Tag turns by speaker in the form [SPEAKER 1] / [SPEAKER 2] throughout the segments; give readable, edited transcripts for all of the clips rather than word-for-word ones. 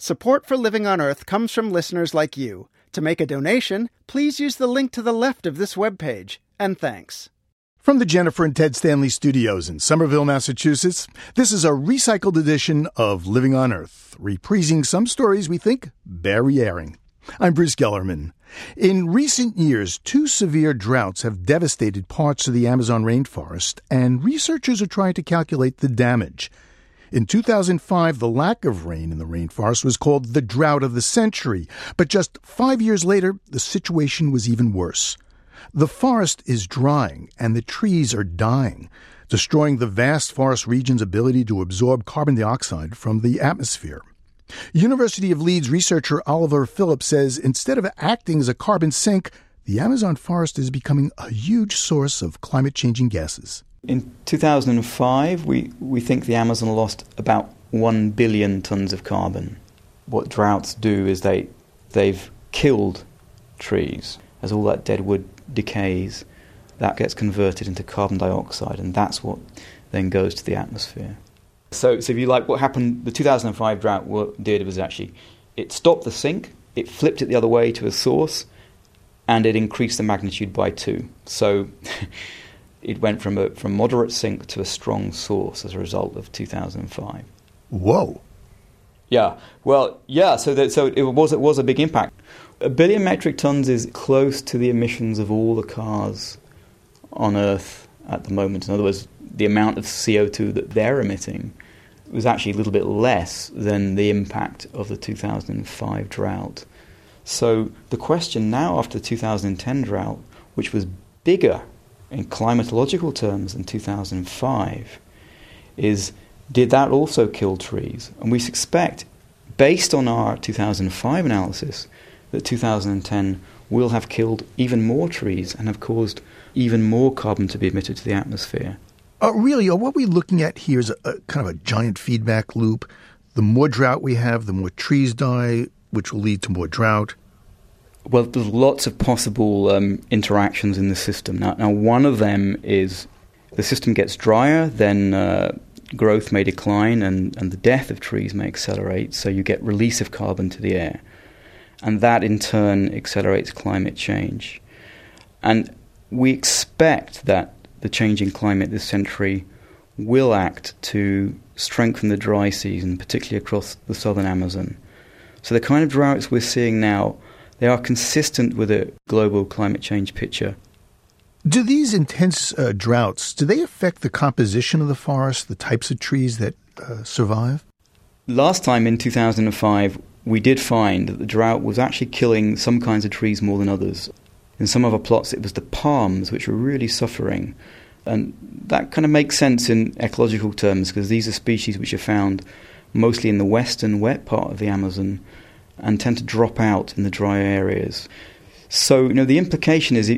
[SPEAKER 1] Support for Living on Earth comes from listeners like you. To make a donation, please use the link to the left of this webpage. And thanks.
[SPEAKER 2] From the Jennifer and Ted Stanley Studios in Somerville, Massachusetts, this is a recycled edition of Living on Earth, reprising some stories we think bear re-airing. I'm Bruce Gellerman. In recent years, 2 severe droughts have devastated parts of the Amazon rainforest, and researchers are trying to calculate the damage. In 2005, the lack of rain in the rainforest was called the drought of the century, but just 5 years later, the situation was even worse. The forest is drying, and the trees are dying, destroying the vast forest region's ability to absorb carbon dioxide from the atmosphere. University of Leeds researcher Oliver Phillips says instead of acting as a carbon sink, the Amazon forest is becoming a huge source of climate-changing gases.
[SPEAKER 3] In 2005, we think the Amazon lost about 1 billion tons of carbon. What droughts do is they've killed trees. As all that dead wood decays, that gets converted into carbon dioxide, and that's what then goes to the atmosphere. So if you like, what happened, the 2005 drought, what did was actually, it stopped the sink, it flipped it the other way to a source, and it increased the magnitude by 2. So it went from moderate sink to a strong source as a result of 2005.
[SPEAKER 2] Whoa.
[SPEAKER 3] Yeah. Well, yeah, so it was a big impact. 1 billion metric tons is close to the emissions of all the cars on Earth at the moment. In other words, the amount of CO2 that they're emitting was actually a little bit less than the impact of the 2005 drought. So the question now after the 2010 drought, which was bigger in climatological terms than 2005, is did that also kill trees? And we suspect, based on our 2005 analysis, that 2010 will have killed even more trees and have caused even more carbon to be emitted to the atmosphere.
[SPEAKER 2] Really, what we're looking at here is a kind of a giant feedback loop. The more drought we have, the more trees die, which will lead to more drought.
[SPEAKER 3] Well, there's lots of possible interactions in the system. Now, one of them is the system gets drier, then growth may decline and the death of trees may accelerate, so you get release of carbon to the air. And that, in turn, accelerates climate change. And we expect that the changing climate this century will act to strengthen the dry season, particularly across the southern Amazon. So the kind of droughts we're seeing now, they are consistent with a global climate change picture.
[SPEAKER 2] Do these intense droughts, do they affect the composition of the forest, the types of trees that survive?
[SPEAKER 3] Last time in 2005, we did find that the drought was actually killing some kinds of trees more than others. In some of our plots, it was the palms which were really suffering. And that kind of makes sense in ecological terms, because these are species which are found mostly in the western wet part of the Amazon and tend to drop out in the dry areas. So, the implication is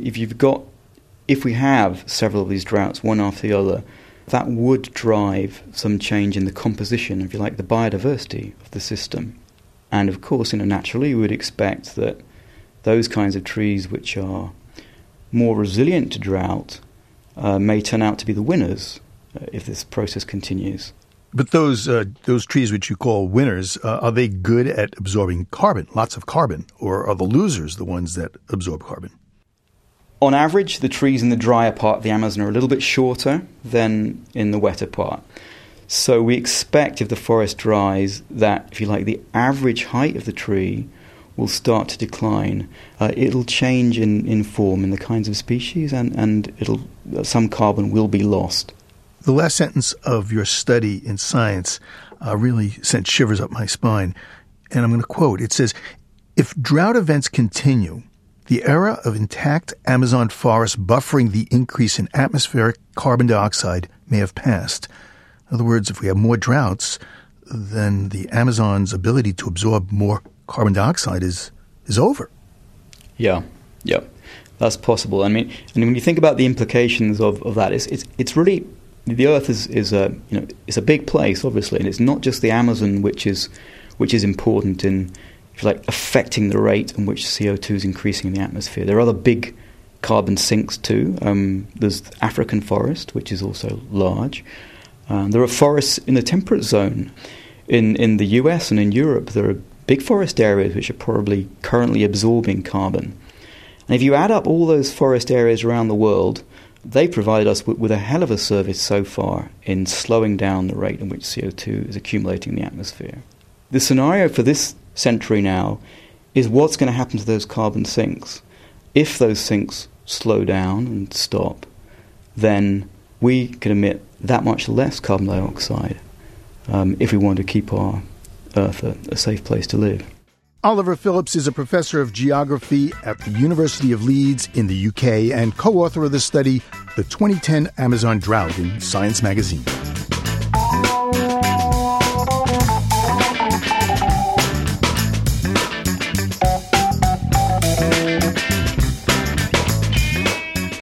[SPEAKER 3] if we have several of these droughts, one after the other, that would drive some change in the composition, if you like, the biodiversity of the system. And of course, naturally, we would expect that those kinds of trees which are more resilient to drought may turn out to be the winners if this process continues.
[SPEAKER 2] But those trees which you call winners, are they good at absorbing carbon, lots of carbon, or are the losers the ones that absorb carbon?
[SPEAKER 3] On average, the trees in the drier part of the Amazon are a little bit shorter than in the wetter part. So we expect if the forest dries that, if you like, the average height of the tree will start to decline. It'll change in form in the kinds of species, and some carbon will be lost.
[SPEAKER 2] The last sentence of your study in Science really sent shivers up my spine. And I'm going to quote. It says, "If drought events continue, the era of intact Amazon forests buffering the increase in atmospheric carbon dioxide may have passed." In other words, if we have more droughts, then the Amazon's ability to absorb more carbon dioxide is over.
[SPEAKER 3] Yeah, that's possible. I mean, and when you think about the implications of that, it's really, the Earth is a big place, obviously, and it's not just the Amazon which is important in, if you like, affecting the rate in which CO2 is increasing in the atmosphere. There are other big carbon sinks too. There's African forest, which is also large. There are forests in the temperate zone. In the US and in Europe, there are big forest areas which are probably currently absorbing carbon. And if you add up all those forest areas around the world, they provide us with a hell of a service so far in slowing down the rate in which CO2 is accumulating in the atmosphere. The scenario for this century now is what's going to happen to those carbon sinks. If those sinks slow down and stop, then we can emit that much less carbon dioxide if we want to keep our Earth a safe place to live.
[SPEAKER 2] Oliver Phillips is a professor of geography at the University of Leeds in the UK and co-author of the study, The 2010 Amazon Drought, in Science magazine.